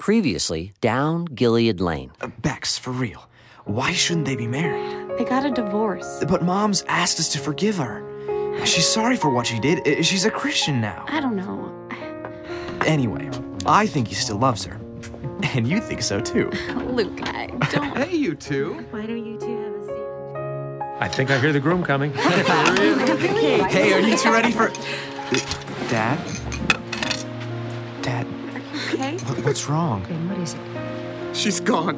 Previously, down Gilead Lane. Bex, for real. Why shouldn't they be married? They got a divorce. But Mom's asked us to forgive her. She's sorry for what she did. She's a Christian now. I don't know. Anyway, I think he still loves her. And you think so, too. Luke, I don't... Hey, you two. Why don't you two have a seat? I think I hear the groom coming. Hey, are you two ready for... Dad? Dad, Okay? what's wrong? What is it? She's gone.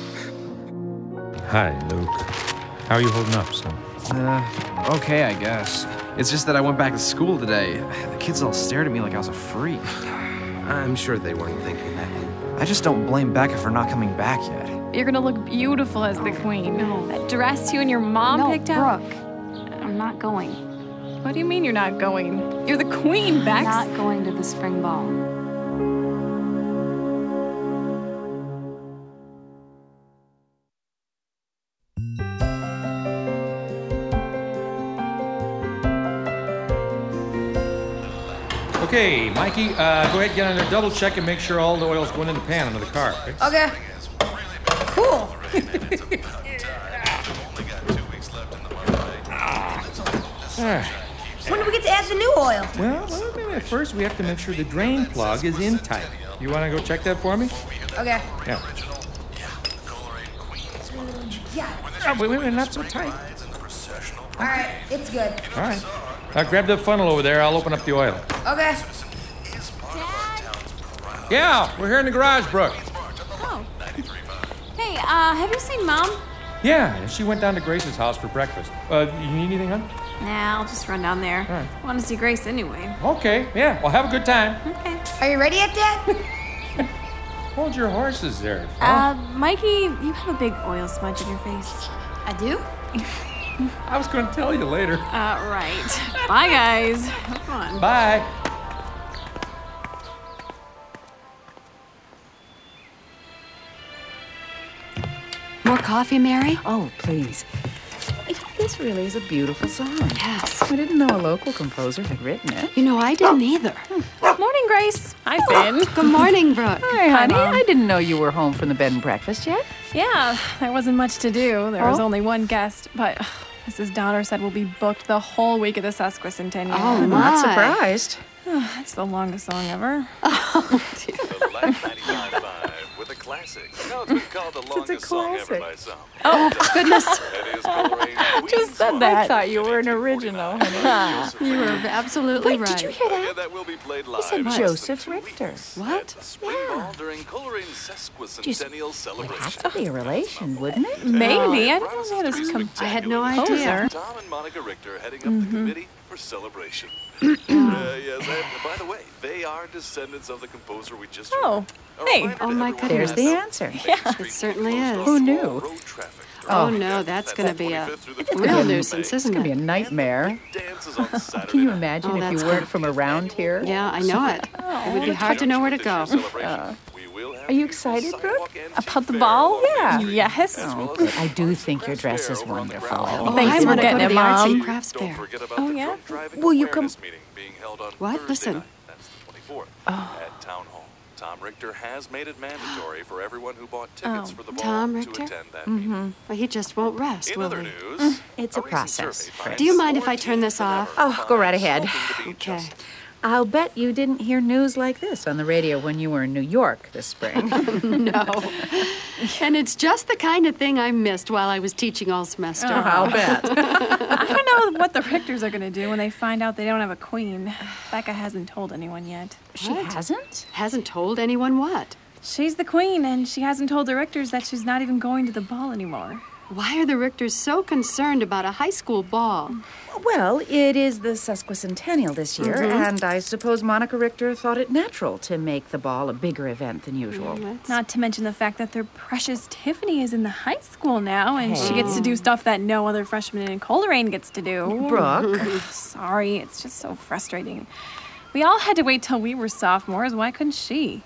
Hi, Luke. How are you holding up, son? Okay, I guess. It's just that I went back to school today. The kids all stared at me like I was a freak. I'm sure they weren't thinking that. I just don't blame Becca for not coming back yet. You're gonna look beautiful as the queen. No. That dress you and your mom picked out. Brooke. I'm not going. What do you mean you're not going? You're the queen, Bex. I'm not going to the spring ball. Okay, Mikey, go ahead, get on there, double check and make sure all the oil's going in the pan under the car. Okay? Okay. Cool. When do we get to add the new oil? Well, first we have to make sure the drain plug is in tight. You want to go check that for me? Okay. Yeah. Yeah. Wait, not so tight. All right. It's good. All right. Grab the funnel over there. I'll open up the oil. Okay. Yeah, we're here in the garage, Brooke. Oh. Hey, have you seen Mom? Yeah, she went down to Grace's house for breakfast. You need anything, hon? Nah, I'll just run down there. All right. I want to see Grace anyway. Okay, yeah. Well, have a good time. Okay. Are you ready yet, Dad? Hold your horses there. Mikey, you have a big oil smudge in your face. I do. I was going to tell you later. Right. Bye, guys. Have fun. Bye. More coffee, Mary? Oh, please. This really is a beautiful song. Yes. I didn't know a local composer had written it. You know, I didn't either. Morning, Grace. Hi, Finn. Good morning, Brooke. Hi, honey. Mom. I didn't know you were home from the bed and breakfast yet. Yeah, there wasn't much to do. There was Oh? only one guest, but Mrs. Donner said we'll be booked the whole week of the sesquicentennial. Oh, I'm my. not surprised. That's the longest song ever. The Light 95.5 with a classic. No, it's been called the longest song ever by some. Oh, goodness. That is Coleraine Just said I that. thought you were an original, honey. You were absolutely right. Did you hear that? Yeah, that will be played live. said in less Joseph than 2 Richter. weeks What? at the Spring Ball during Coleraine's sesquicentennial It celebration. has to be a relation, wouldn't it? Maybe. I didn't know they had a I had no composer. idea. Tom and Monica Richter heading up the committee for celebration. Yes, and by the way, they are descendants of the composer we just heard. Oh, A hey. reminder Oh, to my everyone goodness. There's the answer. It certainly is. Who knew? road traffic Oh, during no, the that's weekend. going to be a 25th through the real 28th. nuisance, It's isn't going to be a it? nightmare. Dances on Saturday Can you night. imagine Oh, if that's you weren't from around here? Yeah, I know it. It would be hard to know where to go. Are you excited, Brooke? About the ball? Yeah. Yes. Oh, good. I do think your dress is wonderful. Oh, Thanks I for want to go getting to it, the arts and Mom. crafts fair. Oh, yeah? Will you come- What? Listen. That's the 24th at Town Hall. Tom Richter has made it mandatory for everyone who bought tickets for the ball Tom to Richter? attend that meeting. Well, he just won't rest, In will other he? news, It's a recent process, survey Fred. finds Do you mind if more I turn this teens than off? ever Oh, go right find ahead. smoking to be Okay. just I'll bet you didn't hear news like this on the radio when you were in New York this spring. No. And it's just the kind of thing I missed while I was teaching all semester. I'll bet. I don't know what the Richters are going to do when they find out they don't have a queen. Becca hasn't told anyone yet. She hasn't? Hasn't told anyone what. She's the queen, and she hasn't told the Richters that she's not even going to the ball anymore. Why are the Richters so concerned about a high school ball? Well, it is the sesquicentennial this year, and I suppose Monica Richter thought it natural to make the ball a bigger event than usual. Not to mention the fact that their precious Tiffany is in the high school now, and she gets to do stuff that no other freshman in Coleraine gets to do. Brooke, Sorry, it's just so frustrating. We all had to wait till we were sophomores. Why couldn't she?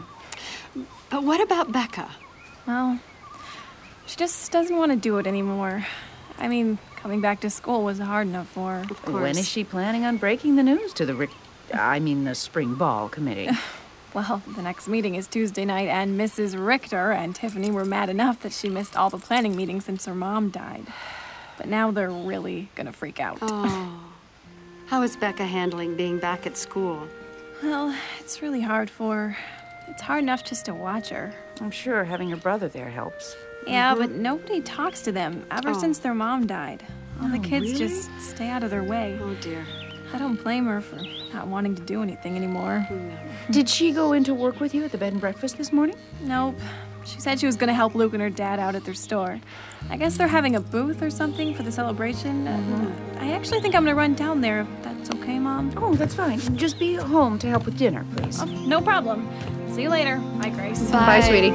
But what about Becca? Well, she just doesn't want to do it anymore. I mean, coming back to school was hard enough for her. when is she planning on breaking the news to the the spring ball committee? Well, the next meeting is Tuesday night, and Mrs. Richter and Tiffany were mad enough that she missed all the planning meetings since her mom died. But now they're really gonna freak out. Oh. How is Becca handling being back at school? Well, it's really hard for her. It's hard enough just to watch her. I'm sure having your brother there helps. Yeah, but nobody talks to them ever since their mom died. All the kids just stay out of their way. Oh, dear. I don't blame her for not wanting to do anything anymore. Did she go in to work with you at the bed and breakfast this morning? Nope. She said she was going to help Luke and her dad out at their store. I guess they're having a booth or something for the celebration. I actually think I'm going to run down there if that's okay, Mom. Oh, that's fine. Just be home to help with dinner, please. Oh, no problem. See you later. Bye, Grace. Bye, sweetie.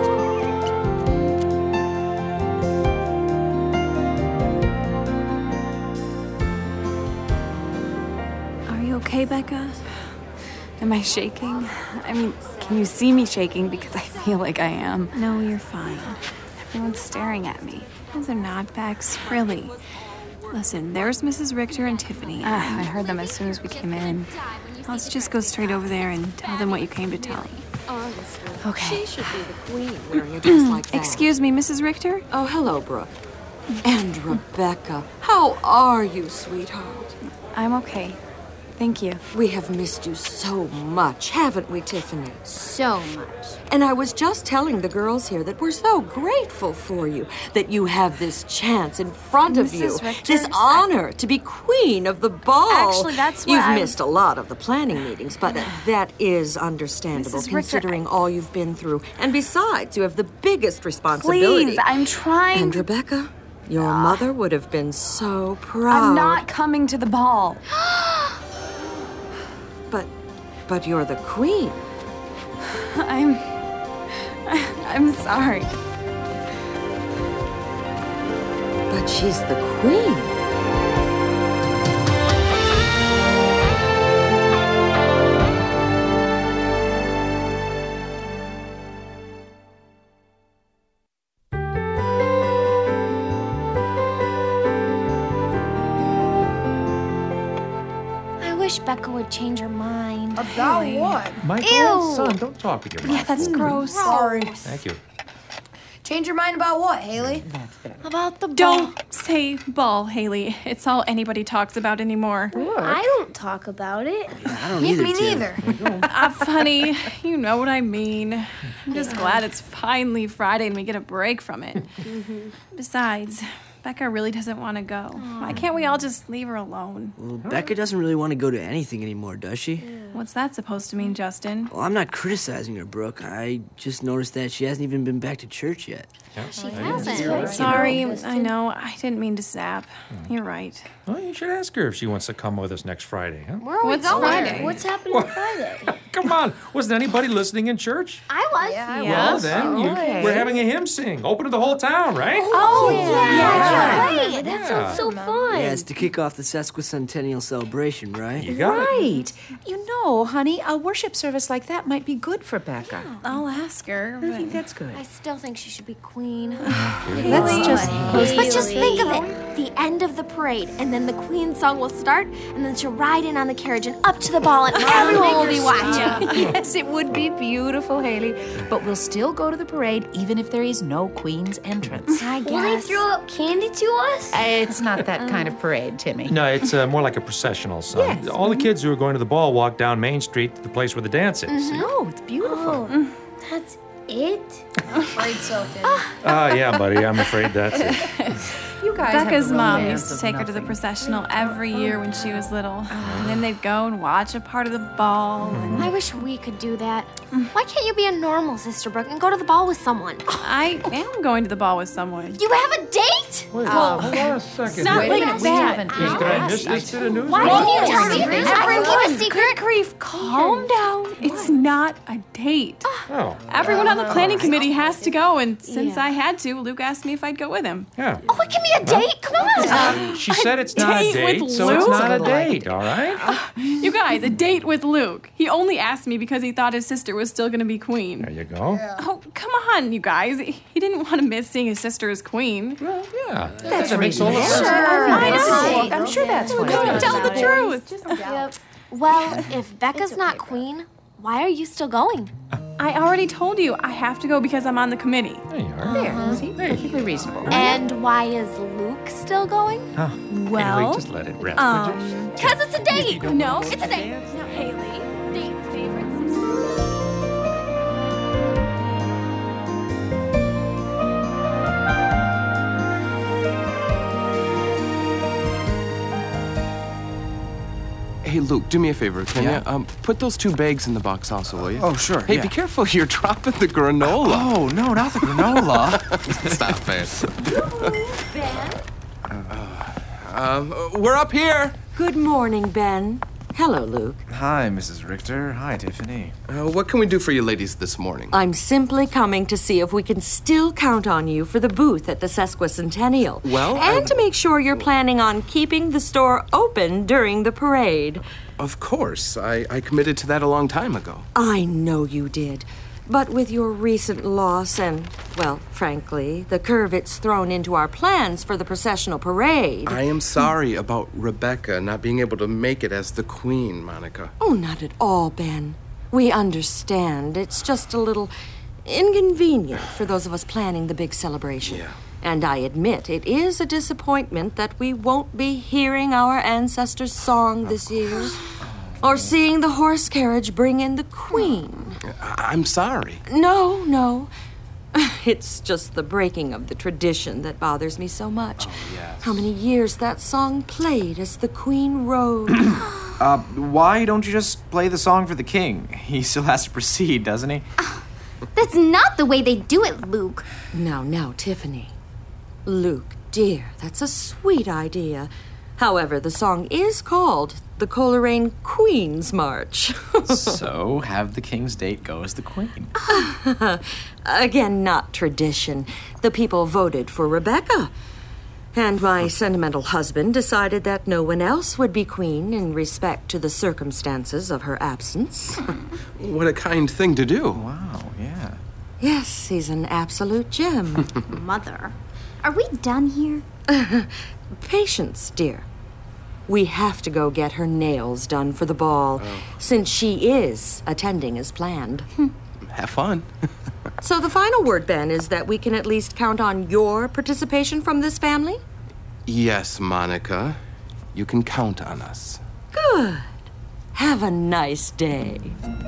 Are you okay, Becca? Am I shaking? I mean, can you see me shaking? Because I feel like I am. No, you're fine. Everyone's staring at me. Those are not Bex, really. Listen, there's Mrs. Richter and Tiffany. I heard them as soon as we came in. Let's just go straight over there and tell them what you came to tell me. Okay. She should be the queen wearing a dress like that. Excuse me, Mrs. Richter? Oh, hello, Brooke. And Rebecca. How are you, sweetheart? I'm okay. Thank you. We have missed you so much, haven't we, Tiffany? So much. And I was just telling the girls here that we're so grateful for you, that you have this chance in front of you, Richter, this honor to be queen of the ball. Actually, that's what You've I- missed a lot of the planning meetings, but that is understandable Mrs. Richter, considering all you've been through. And besides, you have the biggest responsibility. Please, I'm trying. And Rebecca, your mother would have been so proud. I'm not coming to the ball. But you're the queen. I'm sorry. But she's the queen. I wish Becca would change her mind. About what? Michael, son, don't talk with your mouth. Yeah, that's gross. Sorry. Thank you. Change your mind about what, Haley? About the ball. Don't say ball, Haley. It's all anybody talks about anymore. I don't talk about it. I don't either, Me Tim. neither. Funny. You know what I mean. I'm just glad it's finally Friday and we get a break from it. Besides, Becca really doesn't want to go. Why can't we all just leave her alone? Well, Becca doesn't really want to go to anything anymore, does she? What's that supposed to mean, Justin? Well, I'm not criticizing her, Brooke. I just noticed that she hasn't even been back to church yet. She hasn't. Sorry, I know. I didn't mean to sap. You're right. Well, you should ask her if she wants to come with us next Friday, huh? Where are we What's going? Friday? What's happening Friday? Come on. Wasn't anybody listening in church? I was. Well, then, we're having a hymn sing. Open to the whole town, right? Oh, yeah. Right. That Yeah. sounds so fun. Yeah, it's to kick off the sesquicentennial celebration, right? You got it. Right. You know, honey, a worship service like that might be good for Becca. I'll ask her. I think that's good. I still think she should be queen. Let's just But just think of it. The end of the parade, and then the queen song will start, and then she'll ride in on the carriage and up to the ball, and everyone will be watching. Yes, it would be beautiful, Haley. But we'll still go to the parade even if there is no Queen's entrance. I guess. Will they throw up candy to us? It's not that kind of parade, Timmy. No, it's more like a processional, son. Yes. All the kids who are going to the ball walk down Main Street to the place where the dance is. Oh, it's beautiful. That's it? Afraid so, Tim. Yeah, buddy, I'm afraid that's it. You guys Becca's have the mom romance used to of take her to the nothing. processional every year when she was little. And then they'd go and watch a part of the ball. And I wish we could do that. Why can't you be a normal Sister Brooke and go to the ball with someone? I am going to the ball with someone. You have a date? Wait, hold on a second. Not Wait a like minute, we that. haven't Did I miss this to the news? Why didn't you tell me? Everyone keep a secret. Good grief, calm down. It's not a date. Oh, Everyone on the planning committee has to go, and since I had to, Luke asked me if I'd go with him. yeah. Oh, it can be a date. Come on. She said it's not a date date, with so it's Luke? not a date, all right? You guys, a date with Luke. He only asked me because he thought his sister was still going to be queen. There you go. Oh, come on, you guys. He didn't want to miss seeing his sister as queen. Well, yeah. That's that makes all the reasonable. sense. I know. I'm sure that's what Tell the truth. Well, if Becca's not queen, Why are you still going? I already told you I have to go because I'm on the committee. There you are. There, see? Perfectly reasonable. And why is Luke still going? Well, Haley, just let it rest, would you? Because it's a date. No, It's a date. No, Haley. Date favorites. Hey, Luke, do me a favor, can Yeah? you? Put those 2 bags in the box also, will you? Oh, sure. Hey, yeah. be careful, you're dropping the granola. Oh, no, not the granola. Stop it. Ben? We're up here. Good morning, Ben. Hello, Luke. Hi, Mrs. Richter. Hi, Tiffany. What can we do for you ladies this morning? I'm simply coming to see if we can still count on you for the booth at the Sesquicentennial. Well, and to make sure you're planning on keeping the store open during the parade. Of course. I committed to that a long time ago. I know you did. But with your recent loss and, well, frankly, the curve it's thrown into our plans for the processional parade. I am sorry about Rebecca not being able to make it as the queen, Monica. Oh, not at all, Ben. We understand. It's just a little inconvenient for those of us planning the big celebration. Yeah. And I admit it is a disappointment that we won't be hearing our ancestors' song this year. Or seeing the horse carriage bring in the queen. I'm sorry. No. It's just the breaking of the tradition that bothers me so much. Oh, yes. How many years that song played as the queen rode. Why don't you just play the song for the king? He still has to proceed, doesn't he? That's not the way they do it, Luke. Now, Tiffany. Luke, dear, that's a sweet idea. However, the song is called the Coleraine Queen's March. So, have the king's date go as the queen. Again, not tradition. The people voted for Rebecca. And my sentimental husband decided that no one else would be queen in respect to the circumstances of her absence. What a kind thing to do. Wow, yeah. Yes, he's an absolute gem. Mother, are we done here? Patience, dear. We have to go get her nails done for the ball, since she is attending as planned. Have fun. So the final word, Ben, is that we can at least count on your participation from this family? Yes, Monica. You can count on us. Good. Have a nice day.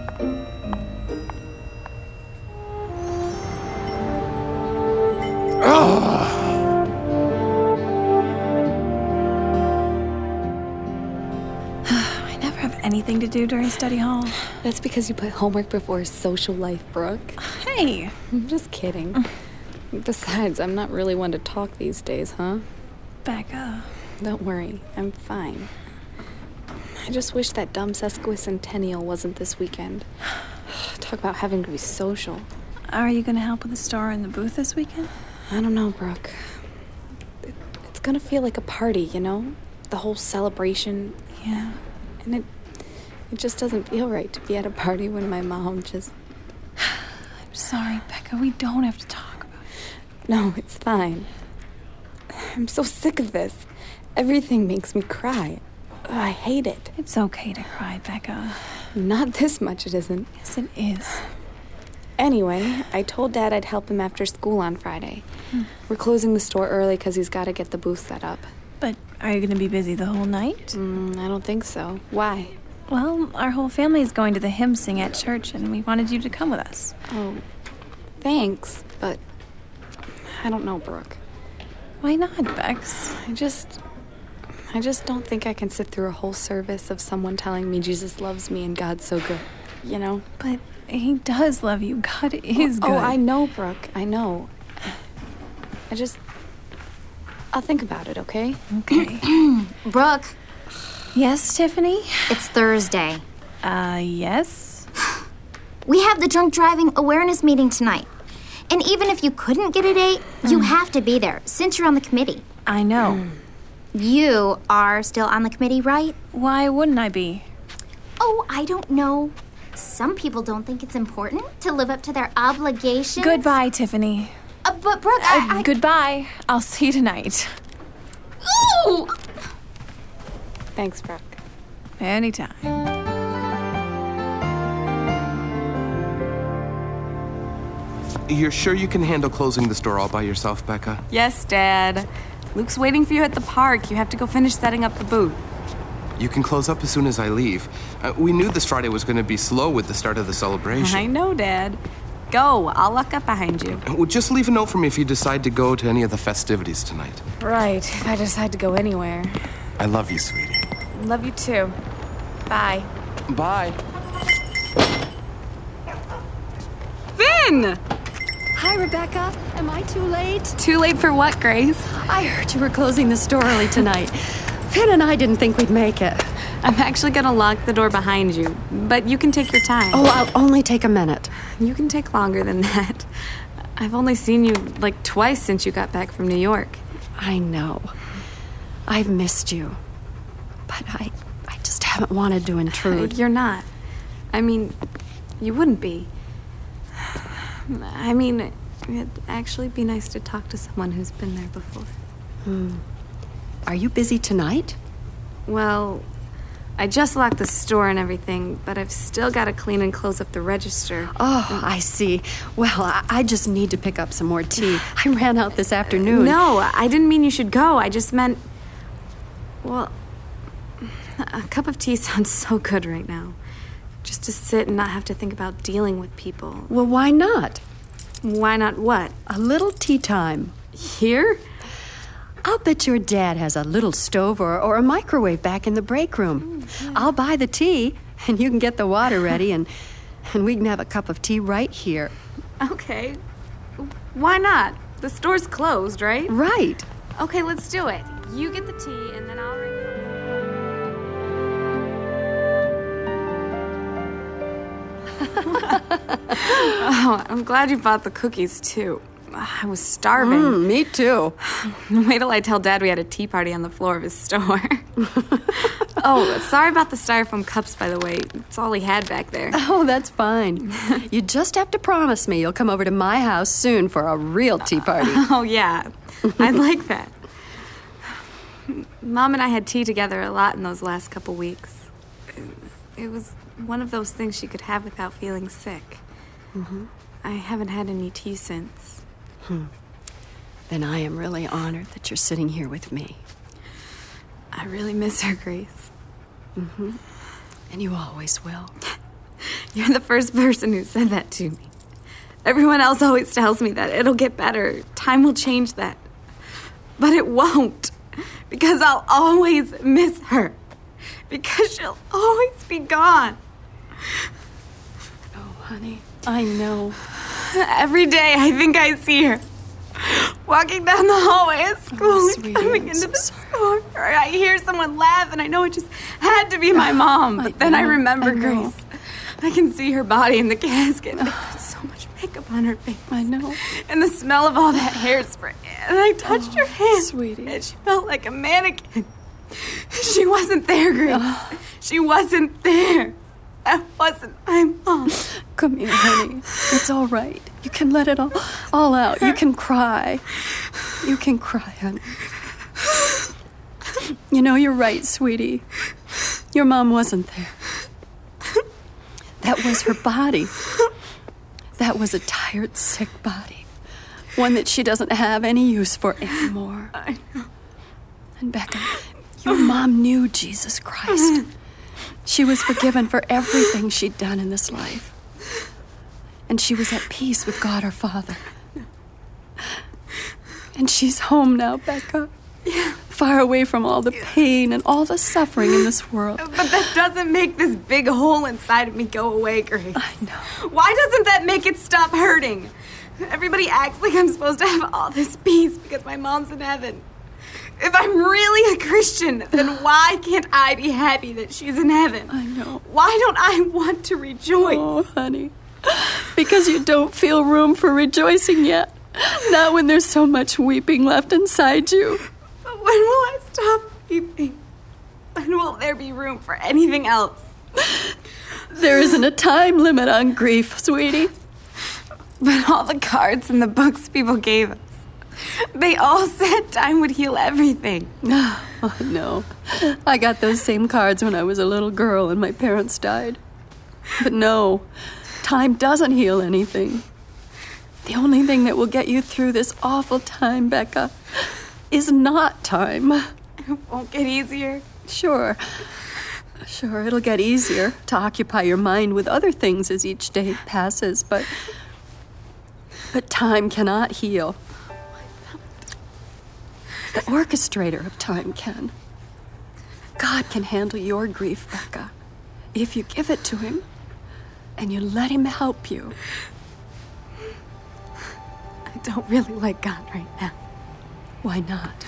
I never have anything to do during study hall. That's because you put homework before social life, Brooke. Hey! I'm just kidding. Besides, I'm not really one to talk these days, huh? Becca. Don't worry, I'm fine. I just wish that dumb Sesquicentennial wasn't this weekend. Talk about having to be social. Are you gonna help with the store and the booth this weekend? I don't know, Brooke. It's gonna feel like a party, you know? The whole celebration. Yeah. And it just doesn't feel right to be at a party when my mom just... I'm sorry, Becca. We don't have to talk about it. No, it's fine. I'm so sick of this. Everything makes me cry. I hate it. It's okay to cry, Becca. Not this much, it isn't. Yes, it is. Anyway, I told Dad I'd help him after school on Friday. We're closing the store early because he's got to get the booth set up. But are you going to be busy the whole night? I don't think so. Why? Well, our whole family is going to the hymn sing at church, and we wanted you to come with us. Oh, thanks, but I don't know, Brooke. Why not, Bex? I just don't think I can sit through a whole service of someone telling me Jesus loves me and God's so good, you know? But he does love you. God is good. Oh, I know, Brooke. I know. I'll think about it, okay? Okay. Brooke. Yes, Tiffany? It's Thursday. Yes? We have the drunk driving awareness meeting tonight. And even if you couldn't get a date, you have to be there, since you're on the committee. I know. You are still on the committee, right? Why wouldn't I be? Oh, I don't know. Some people don't think it's important to live up to their obligations. Goodbye, Tiffany. But Brooke, Goodbye. I'll see you tonight. Ooh! Thanks, Brooke. Anytime. You're sure you can handle closing the store all by yourself, Becca? Yes, Dad. Luke's waiting for you at the park. You have to go finish setting up the booth. You can close up as soon as I leave. We knew this Friday was going to be slow with the start of the celebration. I know, Dad. Go. I'll lock up behind you. Well, just leave a note for me if you decide to go to any of the festivities tonight. Right. If I decide to go anywhere. I love you, sweetie. Love you too. Bye. Bye. Finn! Hi, Rebecca. Am I too late? Too late for what, Grace? I heard you were closing the store early tonight. Finn and I didn't think we'd make it. I'm actually gonna lock the door behind you, but you can take your time. Oh, I'll only take a minute. You can take longer than that. I've only seen you like twice since you got back from New York. I know. I've missed you. But I just haven't wanted to intrude. You're not. I mean, you wouldn't be. I mean, it'd actually be nice to talk to someone who's been there before. Are you busy tonight? Well, I just locked the store and everything, but I've still got to clean and close up the register. Oh, I see. Well, I just need to pick up some more tea. I ran out this afternoon. No, I didn't mean you should go. I just meant... Well, a cup of tea sounds so good right now. Just to sit and not have to think about dealing with people. Well, why not? Why not what? A little tea time. Here? I'll bet your dad has a little stove or a microwave back in the break room. I'll buy the tea, and you can get the water ready, and we can have a cup of tea right here. Okay. Why not? The store's closed, right? Right. Okay, let's do it. You get the tea, and then I'll... Oh, I'm glad you bought the cookies, too. I was starving. Me too. Wait till I tell Dad we had a tea party on the floor of his store. Oh, sorry about the styrofoam cups, by the way. It's all he had back there. Oh, that's fine. You just have to promise me you'll come over to my house soon for a real tea party. Oh, yeah. I'd like that. Mom and I had tea together a lot in those last couple weeks. It was one of those things she could have without feeling sick. I haven't had any tea since. Then I am really honored that you're sitting here with me. I really miss her, Grace. And you always will. You're the first person who said that to me. Everyone else always tells me that it'll get better. Time will change that. But it won't. Because I'll always miss her. Because she'll always be gone. Oh, honey, I know. Every day I think I see her. Walking down the hallway at school and coming into the store. Or I hear someone laugh and I know it just had to be my mom. But then I remember Grace. I can see her body in the casket. They put so much makeup on her face. I know. And the smell of all that hairspray. And I touched her hand. Sweetie. And she felt like a mannequin. She wasn't there, Grace. She wasn't there. That wasn't my mom. Come here, honey. It's all right. You can let it all out. You can cry. You can cry, honey. You know, you're right, sweetie. Your mom wasn't there. That was her body. That was a tired, sick body. One that she doesn't have any use for anymore. I know. And Becca, your mom knew Jesus Christ. She was forgiven for everything she'd done in this life. And she was at peace with God our Father. And she's home now, Becca. Yeah. Far away from all the pain and all the suffering in this world. But that doesn't make this big hole inside of me go away, Grace. I know. Why doesn't that make it stop hurting? Everybody acts like I'm supposed to have all this peace because my mom's in heaven. If I'm really a Christian, then why can't I be happy that she's in heaven? I know. Why don't I want to rejoice? Oh, honey. Because you don't feel room for rejoicing yet. Not when there's so much weeping left inside you. But when will I stop weeping? When will there be room for anything else? There isn't a time limit on grief, sweetie. But all the cards and the books people gave us, they all said time would heal everything. Oh, no. I got those same cards when I was a little girl and my parents died. But no, time doesn't heal anything. The only thing that will get you through this awful time, Becca, is not time. It won't get easier. Sure, it'll get easier to occupy your mind with other things as each day passes, but time cannot heal. The orchestrator of time can. God can handle your grief, Becca, if you give it to him and you let him help you. I don't really like God right now. Why not?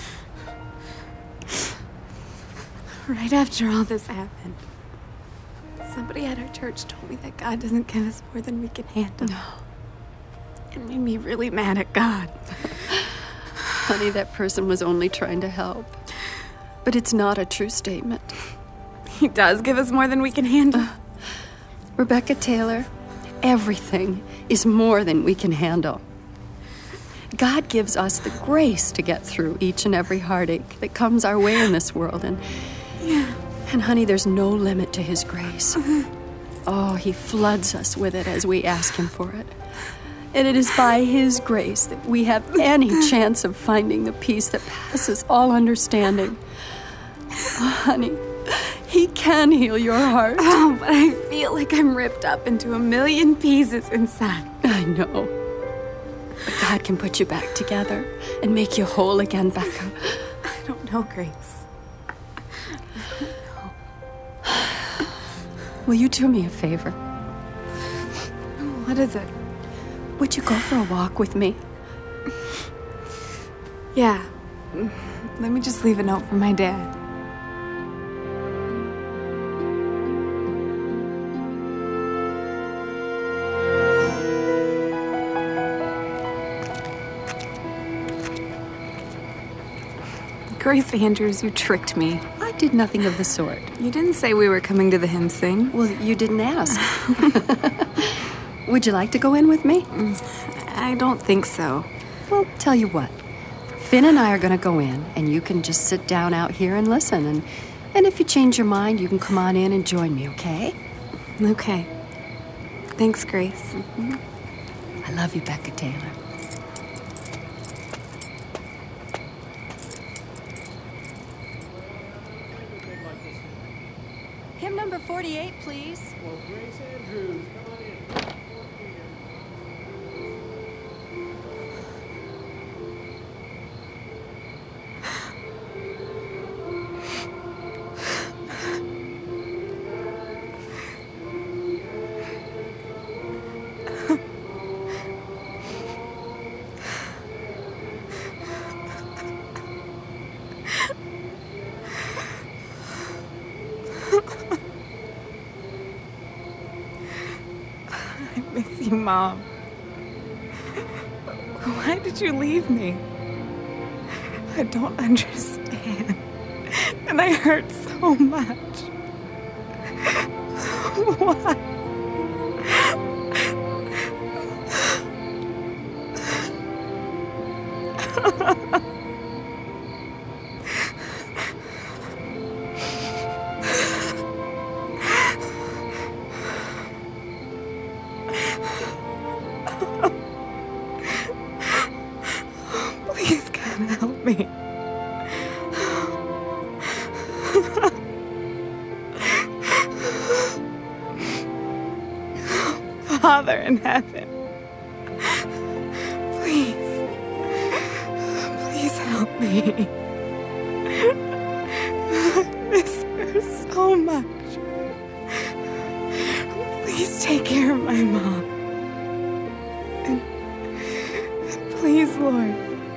Right after all this happened, somebody at our church told me that God doesn't give us more than we can handle. No. It made me really mad at God. Honey, that person was only trying to help. But it's not a true statement. He does give us more than we can handle. Rebecca Taylor, everything is more than we can handle. God gives us the grace to get through each and every heartache that comes our way in this world. And honey, there's no limit to his grace. Oh, he floods us with it as we ask him for it. And it is by his grace that we have any chance of finding the peace that passes all understanding. Oh, honey, he can heal your heart. Oh, but I feel like I'm ripped up into a million pieces inside. I know. But God can put you back together and make you whole again, Becca. I don't know, Grace. Will you do me a favor? What is it? Would you go for a walk with me? Yeah. Let me just leave a note for my dad. Grace Andrews, you tricked me. I did nothing of the sort. You didn't say we were coming to the hymn sing. Well, you didn't ask. Would you like to go in with me? I don't think so. Well, tell you what. Finn and I are going to go in, and you can just sit down out here and listen. And if you change your mind, you can come on in and join me, okay? Okay. Thanks, Grace. I love you, Becca Taylor. Hymn number 48, please. Well, Grace Andrews, come on in. I miss you, Mom. Why did you leave me? I don't understand. And I hurt so much. Why? Please, God, help me. Father in heaven, please help me. I miss her so much. Please take care of my mom. And please, Lord,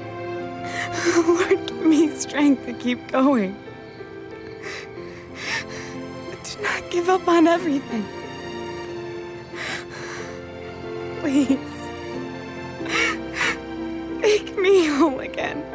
give me strength to keep going. Do not give up on everything. Please, make me whole again.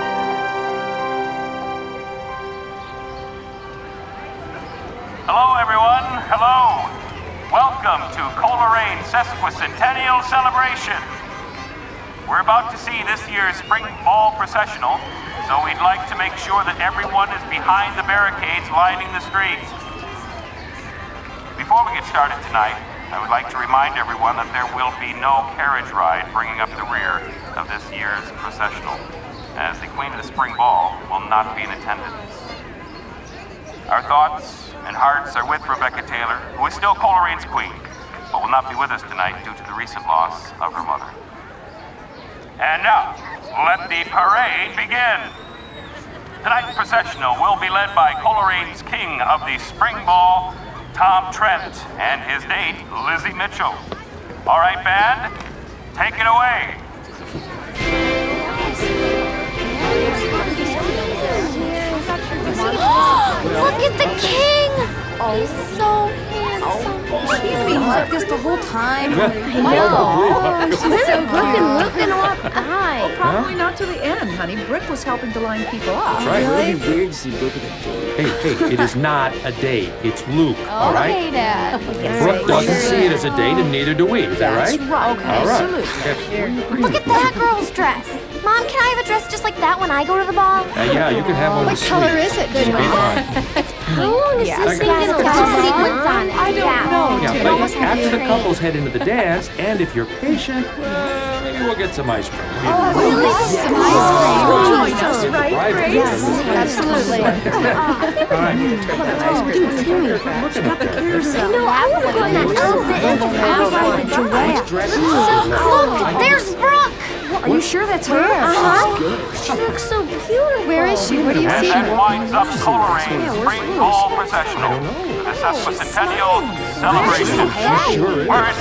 Hello, everyone. everyone. Hello. Welcome to Coleraine Sesquicentennial Celebration. We're about to see this year's Spring Ball Processional, so we'd like to make sure that everyone is behind the barricades lining the streets. Before we get started tonight, I would like to remind everyone that there will be no carriage ride bringing up the rear of this year's processional, as the Queen of the Spring Ball will not be in attendance. Our thoughts and hearts are with Rebecca Taylor, who is still Coleraine's queen, but will not be with us tonight due to the recent loss of her mother. And now, let the parade begin. Tonight's processional will be led by Coleraine's king of the Spring Ball, Tom Trent, and his date, Lizzie Mitchell. All right, band, take it away. Look at the king! He's so handsome. She's been like this the whole time. I know. She's so looking up high. Well, probably not to the end, honey. Brick was helping to line people up. That's right. It would be weird to see Brooke with a date. Hey, it is not a date. It's Luke, all right? Okay, Dad. Brooke doesn't see it as a date, and neither do we. Is that right? That's right. Okay. All right. Look at that girl's dress. Mom, can I have a dress just like that when I go to the ball? Yeah, you can have one. What color is it? It'll be fine. How long is this thing going to last? Sequins on it. I don't know. Yeah, but after the couples head into the dance, and if you're patient, well, maybe we'll get some ice cream. Really? Some ice cream. Join us, right, Grace? Yes, absolutely. All right. Look at the carousel. No, I want to go in that outfit and ride the giraffe. Look, there's Brooke. Are you sure that's her? She looks so beautiful. Where is she? What do you And see? that winds up Coleraine's Spring Ball Processional, the Sesquicentennial Celebration. Where is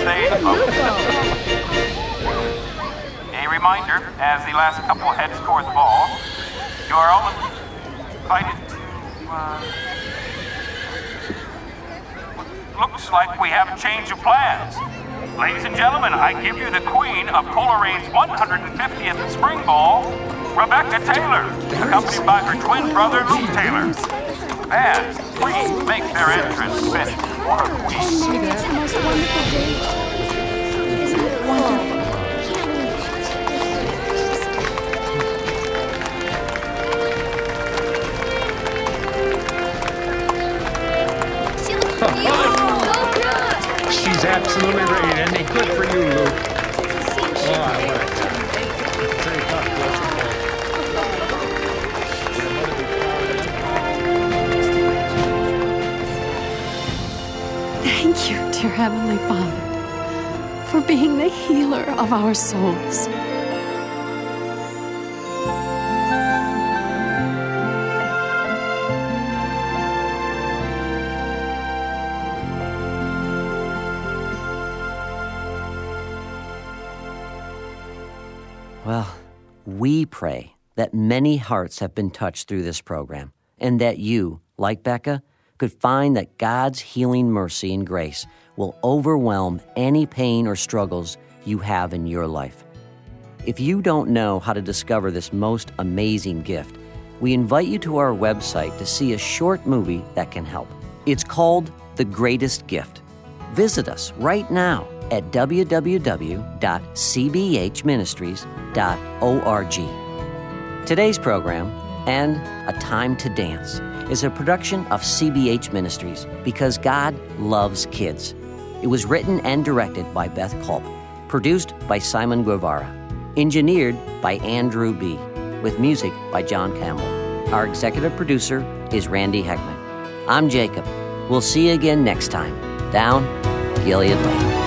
A reminder, as the last couple heads toward the ball, you are all invited to, looks like we have a change of plans. Ladies and gentlemen, I give you the queen of Coleraine's 150th Spring Ball, Rebecca Taylor, accompanied by her twin brother, Luke Taylor. And please make their entrance fit for our queen. That's the most wonderful day. Isn't it wonderful? She looks beautiful. She's absolutely ready, and good for you, Luke. Oh, I like that. Very tough, Thank you, dear Heavenly Father, for being the healer of our souls. Well, we pray that many hearts have been touched through this program, and that you, like Becca, could find that God's healing mercy and grace will overwhelm any pain or struggles you have in your life. If you don't know how to discover this most amazing gift, we invite you to our website to see a short movie that can help. It's called The Greatest Gift. Visit us right now at www.cbhministries.org. Today's program, and A Time to Dance, is a production of CBH Ministries because God loves kids. It was written and directed by Beth Culp, produced by Simon Guevara, engineered by Andrew B., with music by John Campbell. Our executive producer is Randy Heckman. I'm Jacob. We'll see you again next time, down Gilead Lane.